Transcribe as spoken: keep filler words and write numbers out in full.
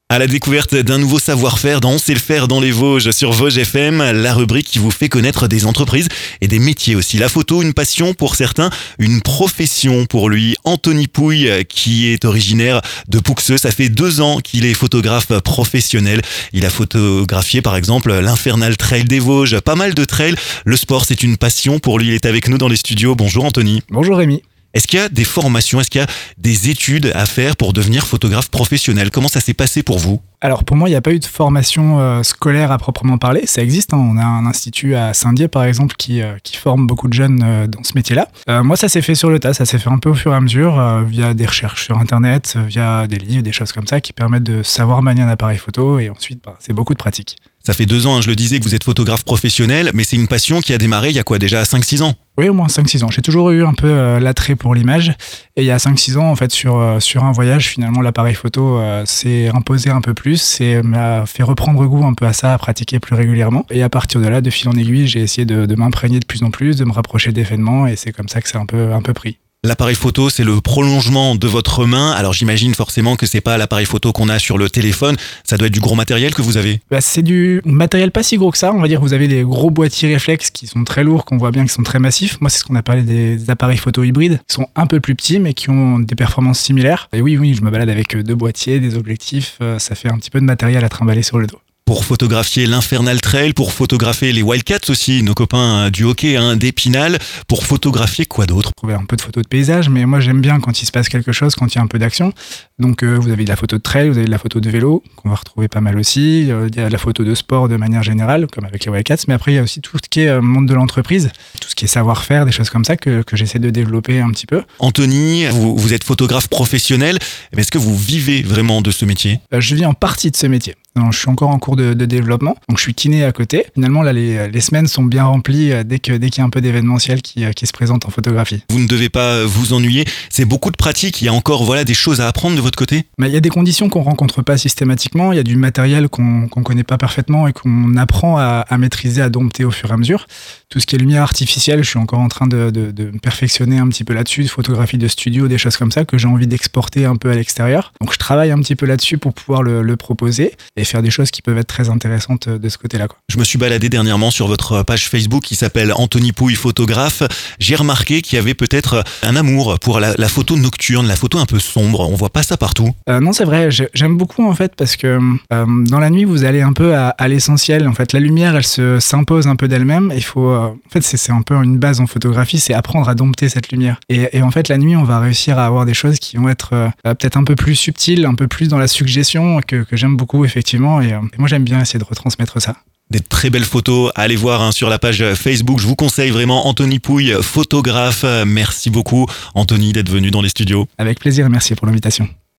À la découverte d'un nouveau savoir-faire dans On sait le faire dans les Vosges sur Vosges F M, la rubrique qui vous fait connaître des entreprises et des métiers aussi. La photo, une passion pour certains, une profession pour lui. Anthony Pouille, qui est originaire de Pouxeux, ça fait deux ans qu'il est photographe professionnel. Il a photographié par exemple l'Infernal Trail des Vosges, pas mal de trails. Le sport, c'est une passion pour lui. Il est avec nous dans les studios. Bonjour Anthony. Bonjour Rémi. Est-ce qu'il y a des formations, est-ce qu'il y a des études à faire pour devenir photographe professionnel ? Comment ça s'est passé pour vous ? Alors pour moi, il n'y a pas eu de formation euh, scolaire à proprement parler. Ça existe, hein. On a un institut à Saint-Dié par exemple qui, euh, qui forme beaucoup de jeunes euh, dans ce métier-là. Euh, moi, ça s'est fait sur le tas, ça s'est fait un peu au fur et à mesure euh, via des recherches sur Internet, euh, via des livres, des choses comme ça qui permettent de savoir manier un appareil photo et ensuite, bah, c'est beaucoup de pratique. Ça fait deux ans, hein, je le disais, que vous êtes photographe professionnel, mais c'est une passion qui a démarré il y a quoi déjà cinq six ans ? Oui, au moins cinq six ans. J'ai toujours eu un peu euh, l'attrait pour l'image. Et il y a cinq six ans, en fait, sur, euh, sur un voyage, finalement, l'appareil photo euh, s'est imposé un peu plus et m'a fait reprendre goût un peu à ça, à pratiquer plus régulièrement. Et à partir de là, de fil en aiguille, j'ai essayé de, de m'imprégner de plus en plus, de me rapprocher d'événements et c'est comme ça que c'est un peu, un peu pris. L'appareil photo, c'est le prolongement de votre main. Alors j'imagine forcément que c'est pas l'appareil photo qu'on a sur le téléphone. Ça doit être du gros matériel que vous avez. Bah, c'est du matériel pas si gros que ça. On va dire que vous avez des gros boîtiers réflexes qui sont très lourds, qu'on voit bien, qui sont très massifs. Moi, c'est ce qu'on appelle des appareils photo hybrides, qui sont un peu plus petits, mais qui ont des performances similaires. Et oui, oui, je me balade avec deux boîtiers, des objectifs. Ça fait un petit peu de matériel à trimballer sur le dos. Pour photographier l'Infernal Trail, pour photographier les Wildcats aussi, nos copains du hockey hein, d'Épinal, pour photographier quoi d'autre ? Trouver un peu de photos de paysage, mais moi j'aime bien quand il se passe quelque chose, quand il y a un peu d'action. Donc euh, vous avez de la photo de trail, vous avez de la photo de vélo, qu'on va retrouver pas mal aussi. Euh, il y a de la photo de sport de manière générale, comme avec les Wildcats, mais après il y a aussi tout ce qui est euh, monde de l'entreprise, tout ce qui est savoir-faire, des choses comme ça que, que j'essaie de développer un petit peu. Anthony, vous, vous êtes photographe professionnel, mais est-ce que vous vivez vraiment de ce métier ? euh, Je vis en partie de ce métier. Non, je suis encore en cours de, de développement, donc je suis kiné à côté. Finalement, là, les, les semaines sont bien remplies dès, que, dès qu'il y a un peu d'événementiel qui, qui se présente en photographie. Vous ne devez pas vous ennuyer, c'est beaucoup de pratique, il y a encore voilà, des choses à apprendre de votre côté ? Mais il y a des conditions qu'on ne rencontre pas systématiquement, il y a du matériel qu'on ne connaît pas parfaitement et qu'on apprend à, à maîtriser, à dompter au fur et à mesure. Tout ce qui est lumière artificielle, je suis encore en train de, de, de me perfectionner un petit peu là-dessus, de photographie de studio, des choses comme ça que j'ai envie d'exporter un peu à l'extérieur. Donc je travaille un petit peu là-dessus pour pouvoir le, le proposer et faire des choses qui peuvent être très intéressantes de ce côté-là, quoi. Je me suis baladé dernièrement sur votre page Facebook qui s'appelle Anthony Pouille photographe. J'ai remarqué qu'il y avait peut-être un amour pour la, la photo nocturne, la photo un peu sombre. On voit pas ça partout. Euh, non, c'est vrai. J'aime beaucoup en fait parce que euh, dans la nuit, vous allez un peu à, à l'essentiel. En fait, la lumière, elle se s'impose un peu d'elle-même. Il faut, euh, en fait, c'est un peu une base en photographie, c'est apprendre à dompter cette lumière. Et, et en fait, la nuit, on va réussir à avoir des choses qui vont être euh, peut-être un peu plus subtiles, un peu plus dans la suggestion que, que j'aime beaucoup effectivement. Et, euh, et moi, j'aime bien essayer de retransmettre ça. Des très belles photos, allez voir hein, sur la page Facebook, je vous conseille vraiment Anthony Pouille, photographe. Merci beaucoup Anthony d'être venu dans les studios. Avec plaisir et merci pour l'invitation.